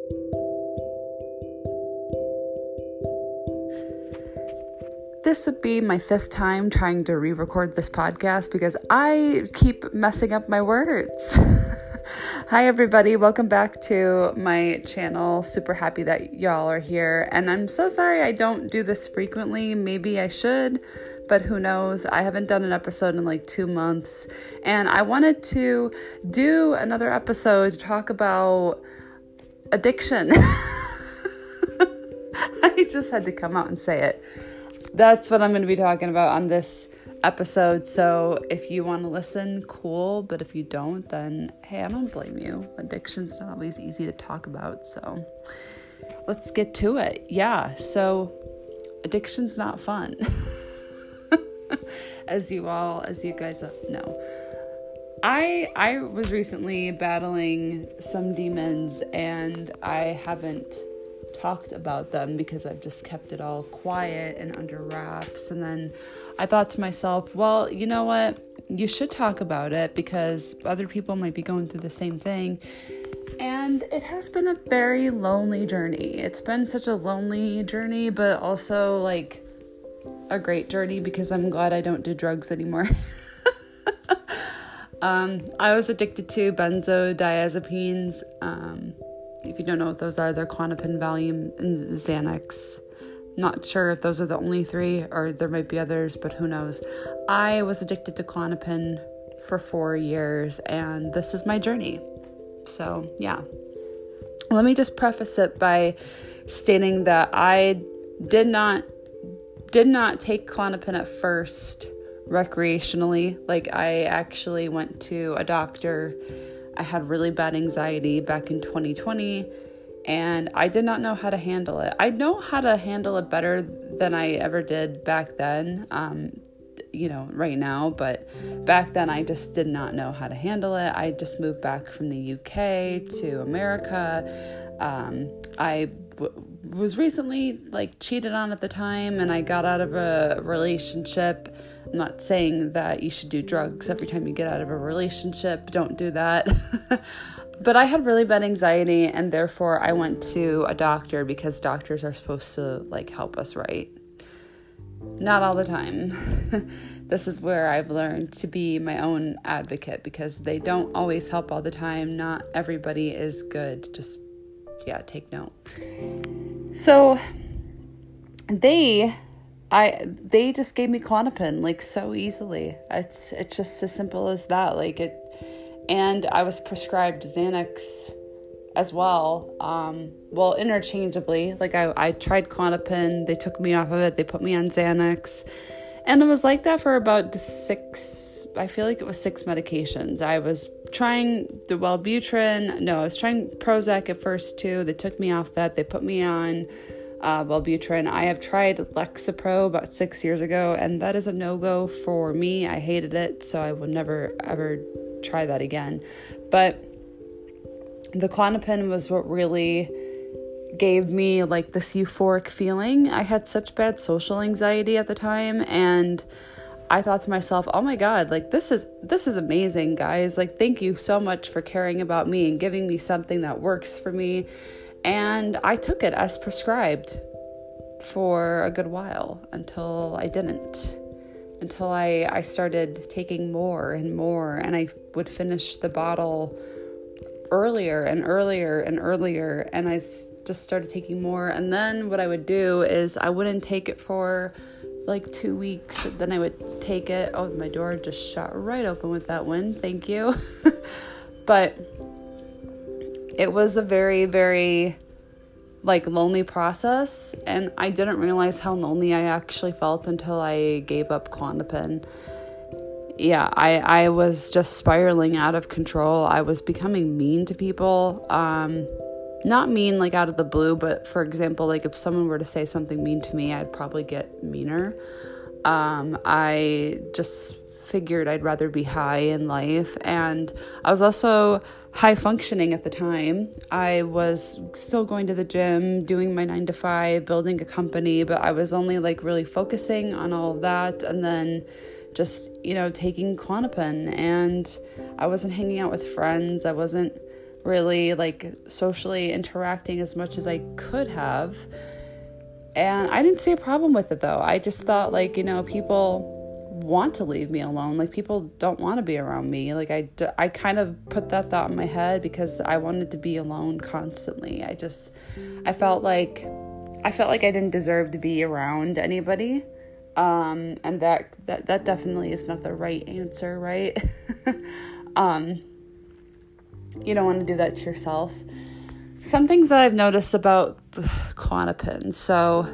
This would be my 5th time trying to re-record this podcast because I keep messing up my words. Hi everybody, welcome back to my channel. Super happy that y'all are here, and I'm so sorry I don't do this frequently. Maybe I should, but who knows? I haven't done an episode in like 2 months, and I wanted to do another episode to talk about addiction. I just had to come out and say it. That's what I'm going to be talking about on this episode. So if you want to listen, cool. But if you don't, then hey, I don't blame you. Addiction's not always easy to talk about. So let's get to it. Yeah. So addiction's not fun. as you guys know. I was recently battling some demons, and I haven't talked about them because I've just kept it all quiet and under wraps. And then I thought to myself, well, you know what? You should talk about it because other people might be going through the same thing. And it has been a very lonely journey. It's been such a lonely journey, but also like a great journey because I'm glad I don't do drugs anymore. I was addicted to benzodiazepines. If you don't know what those are, they're Klonopin, Valium, and Xanax. Not sure if those are the only 3 or there might be others, but who knows. I was addicted to Klonopin for 4 years, and this is my journey. So, yeah. Let me just preface it by stating that I did not take Klonopin at first recreationally. Like, I actually went to a doctor. I had really bad anxiety back in 2020, and I did not know how to handle it. I know how to handle it better than I ever did back then, right now, but back then I just did not know how to handle it. I just moved back from the UK to America. I was recently cheated on at the time, and I got out of a relationship. I'm not saying that you should do drugs every time you get out of a relationship. Don't do that. But I had really bad anxiety, and therefore I went to a doctor because doctors are supposed to help us, right? Not all the time. This is where I've learned to be my own advocate because they don't always help all the time. Not everybody is good. Just, take note. So they just gave me Klonopin so easily. It's just as simple as that. And I was prescribed Xanax as well. Interchangeably. I tried Klonopin, they took me off of it, they put me on Xanax, and it was like that for about 6. I feel like it was 6 medications. I was trying the Wellbutrin. No, I was trying Prozac at first too. They took me off that. They put me on Wellbutrin. I have tried Lexapro about 6 years ago, and that is a no-go for me. I hated it, so I will never ever try that again. But the Klonopin was what really gave me this euphoric feeling. I had such bad social anxiety at the time, and I thought to myself, oh my God, this is amazing, guys. Thank you so much for caring about me and giving me something that works for me. And I took it as prescribed for a good while until I didn't. Until I started taking more and more, and I would finish the bottle earlier and earlier and earlier, and I just started taking more. And then what I would do is I wouldn't take it for 2 weeks. Then I would take it. Oh, my door just shot right open with that wind. Thank you. But it was a very, very lonely process, and I didn't realize how lonely I actually felt until I gave up Klonopin. Yeah, I was just spiraling out of control. I was becoming mean to people. Not mean out of the blue, but for example, if someone were to say something mean to me, I'd probably get meaner. I just figured I'd rather be high in life, and I was also high functioning at the time. I was still going to the gym, doing my 9 to 5, building a company, but I was only really focusing on all of that, and then just, taking Klonopin, and I wasn't hanging out with friends. I wasn't really like socially interacting as much as I could have. And I didn't see a problem with it though. I just thought like, people want to leave me alone. Like people don't want to be around me. Like I kind of put that thought in my head because I wanted to be alone constantly. I felt like I didn't deserve to be around anybody. And that definitely is not the right answer, right? You don't want to do that to yourself. Some things that I've noticed about the Klonopin. So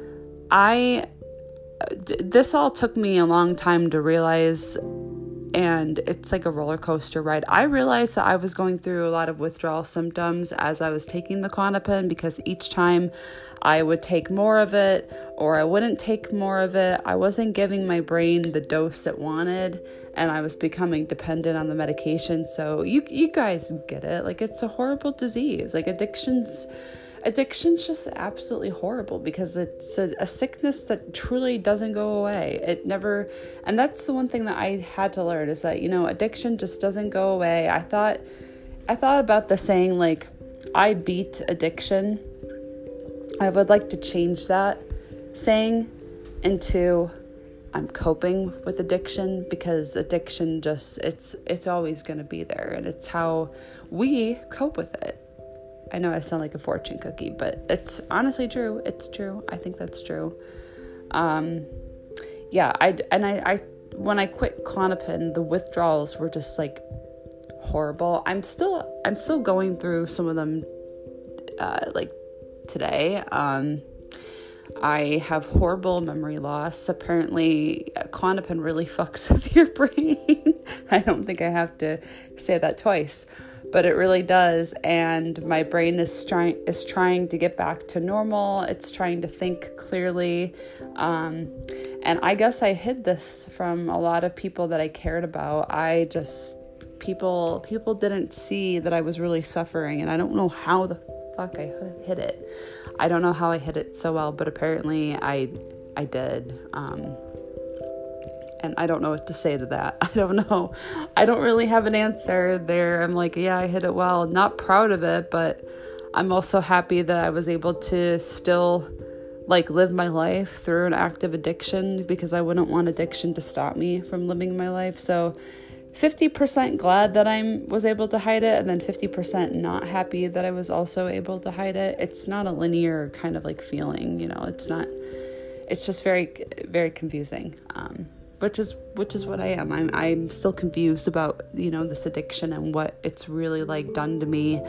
this all took me a long time to realize, and it's like a roller coaster ride. I realized that I was going through a lot of withdrawal symptoms as I was taking the Klonopin, because each time I would take more of it or I wouldn't take more of it, I wasn't giving my brain the dose it wanted, and I was becoming dependent on the medication. So you guys get it. Like, it's a horrible disease. Like, addiction's just absolutely horrible, because it's a sickness that truly doesn't go away. It never, and that's the one thing that I had to learn, is that, addiction just doesn't go away. I thought about the saying, like, I beat addiction. I would like to change that saying into I'm coping with addiction, because addiction just, it's always going to be there, and it's how we cope with it. I know I sound like a fortune cookie, but it's honestly true. It's true. I think that's true. Yeah, I when I quit Klonopin, the withdrawals were just like horrible. I'm still going through some of them, like today. I have horrible memory loss. Apparently, Klonopin really fucks with your brain. I don't think I have to say that twice, but it really does. And my brain is trying to get back to normal. It's trying to think clearly. And I guess I hid this from a lot of people that I cared about. People didn't see that I was really suffering, and I don't know how the fuck I hid it. I don't know how I hid it so well, but apparently I did. And I don't know what to say to that. I don't know. I don't really have an answer there. I'm like, yeah, I hid it well. Not proud of it, but I'm also happy that I was able to still like live my life through an active addiction, because I wouldn't want addiction to stop me from living my life. So 50% glad that I was able to hide it, and then 50% not happy that I was also able to hide it. It's not a linear kind of like feeling, it's just very, very confusing. Which is what I am. I'm still confused about, this addiction and what it's really like done to me.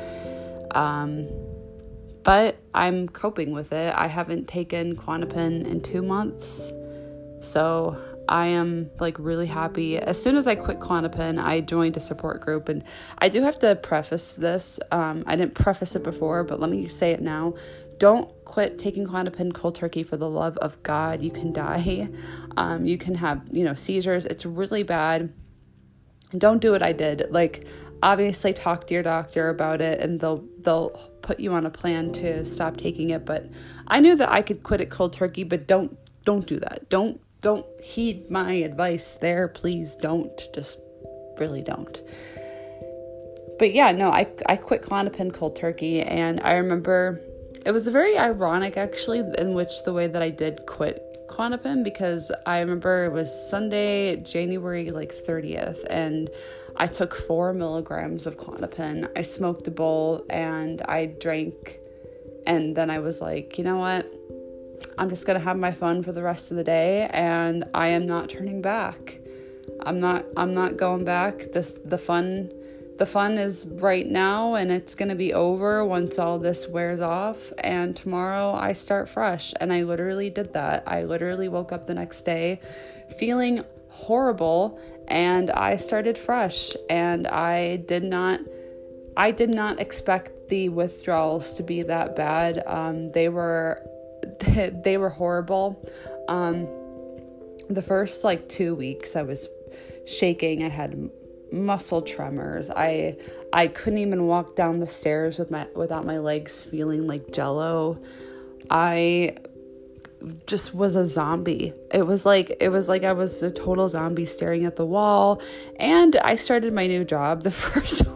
But I'm coping with it. I haven't taken Klonopin in 2 months. So I am like really happy. As soon as I quit Klonopin, I joined a support group, and I do have to preface this. I didn't preface it before, but let me say it now. Don't quit taking Klonopin cold turkey, for the love of God. You can die. You can have, seizures. It's really bad. Don't do what I did. Like, obviously talk to your doctor about it, and they'll put you on a plan to stop taking it. But I knew that I could quit it cold turkey, but don't do that. Don't heed my advice there. Please don't. Just really don't. But yeah, no, I quit Klonopin cold turkey, and I remember it was very ironic, actually, in which the way that I did quit Klonopin, because I remember it was Sunday, January 30th, and I took 4 milligrams of Klonopin. I smoked a bowl and I drank, and then I was like, you know what? I'm just gonna have my fun for the rest of the day, and I am not turning back. I'm not going back. The fun is right now, and it's going to be over once all this wears off, and tomorrow I start fresh. And I literally did that. I literally woke up the next day feeling horrible, and I started fresh, and I did not expect the withdrawals to be that bad. They were horrible. The first 2 weeks I was shaking. I had muscle tremors. I couldn't even walk down the stairs without my legs feeling like jello. I just was a zombie. It was like I was a total zombie staring at the wall. And I started my new job the first week.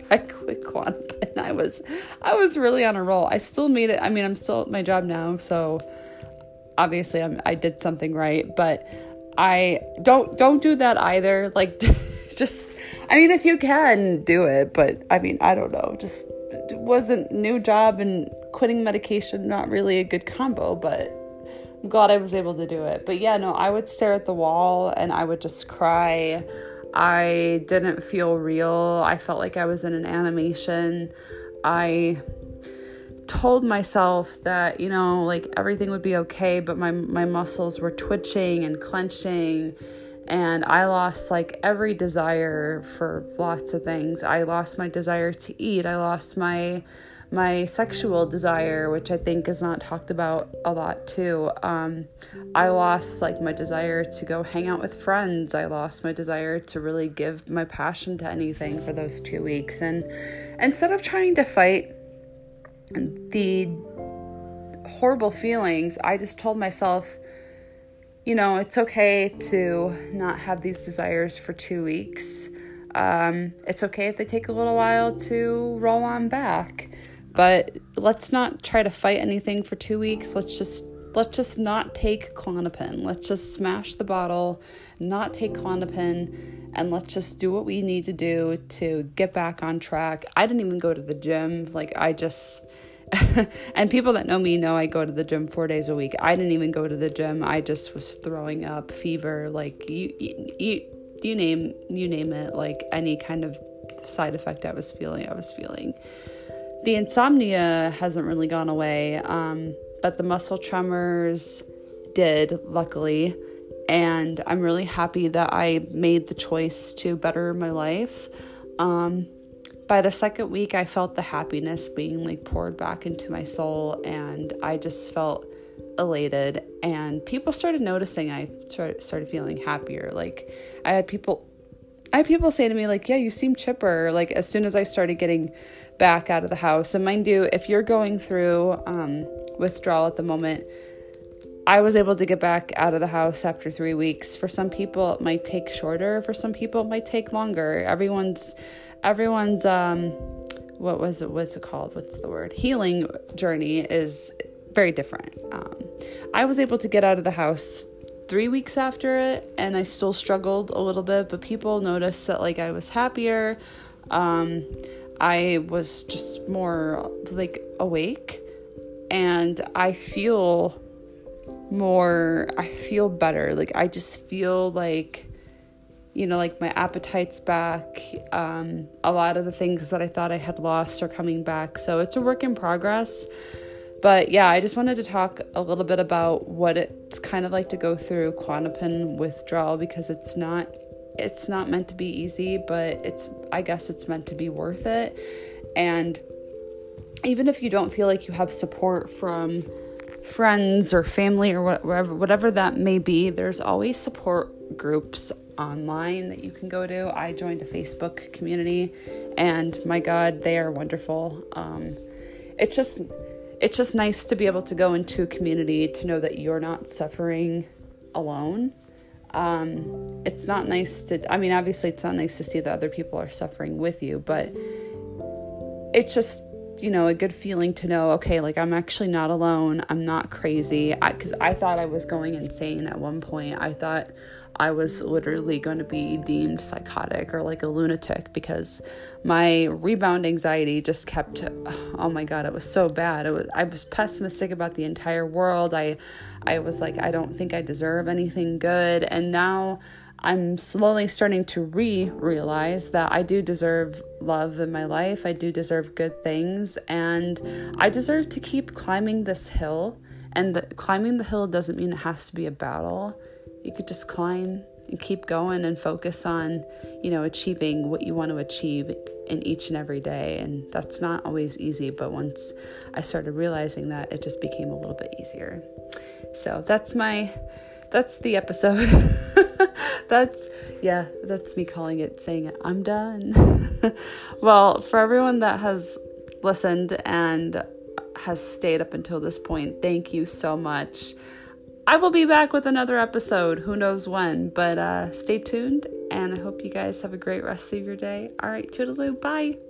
I quit Klonopin. I was really on a roll. I still made it. I mean, I'm still at my job now, so obviously I did something right, but I don't do that either. Like, just, I mean, if you can do it, but I mean, I don't know, just it wasn't new job and quitting medication, not really a good combo, but I'm glad I was able to do it. But yeah, no, I would stare at the wall and I would just cry. I didn't feel real. I felt like I was in an animation. I told myself that, like everything would be okay, but my muscles were twitching and clenching, and I lost like every desire for lots of things. I lost my desire to eat. I lost my sexual desire, which I think is not talked about a lot too. I lost like my desire to go hang out with friends. I lost my desire to really give my passion to anything for those 2 weeks. And instead of trying to fight the horrible feelings, I just told myself, it's okay to not have these desires for 2 weeks. It's okay if they take a little while to roll on back, but let's not try to fight anything for 2 weeks. Let's just not take Klonopin. Let's just smash the bottle, not take Klonopin, and let's just do what we need to do to get back on track. I didn't even go to the gym. Like, I just, and people that know me know I go to the gym 4 days a week. I didn't even go to the gym. I just was throwing up, fever, like you name it, like any kind of side effect I was feeling. The insomnia hasn't really gone away, but the muscle tremors did, luckily. And I'm really happy that I made the choice to better my life. By the second week, I felt the happiness being like poured back into my soul, and I just felt elated. And people started noticing. I started feeling happier. Like, I had people say to me, like, yeah, you seem chipper, like as soon as I started getting back out of the house. And mind you, if you're going through withdrawal at the moment, I was able to get back out of the house after 3 weeks. For some people, it might take shorter. For some people, it might take longer. Everyone's what's it called? What's the word? Healing journey is very different. I was able to get out of the house 3 weeks after it, and I still struggled a little bit, but people noticed that like I was happier. I was just more like awake, and I feel better. Like, I just feel like, like my appetite's back. A lot of the things that I thought I had lost are coming back. So it's a work in progress. But yeah, I just wanted to talk a little bit about what it's kind of like to go through Klonopin withdrawal, because it's not meant to be easy, but I guess it's meant to be worth it. And even if you don't feel like you have support from friends or family or whatever that may be, there's always support groups online that you can go to. I joined a Facebook community, and my God, they are wonderful. It's just nice to be able to go into a community to know that you're not suffering alone. It's not nice to, I mean, obviously it's not nice to see that other people are suffering with you, but it's just, a good feeling to know, okay, like I'm actually not alone. I'm not crazy. Because I thought I was going insane at one point. I thought I was literally going to be deemed psychotic or like a lunatic, because my rebound anxiety just kept, oh my God, it was so bad. I was pessimistic about the entire world. I was like, I don't think I deserve anything good. And now I'm slowly starting to realize that I do deserve love in my life. I do deserve good things, and I deserve to keep climbing this hill. And climbing the hill doesn't mean it has to be a battle. You could just climb and keep going and focus on, achieving what you want to achieve in each and every day. And that's not always easy, but once I started realizing that, it just became a little bit easier. So that's the episode. That's me saying it, I'm done. Well, for everyone that has listened and has stayed up until this point, thank you so much. I will be back with another episode, who knows when, but stay tuned, and I hope you guys have a great rest of your day. All right, toodaloo, bye.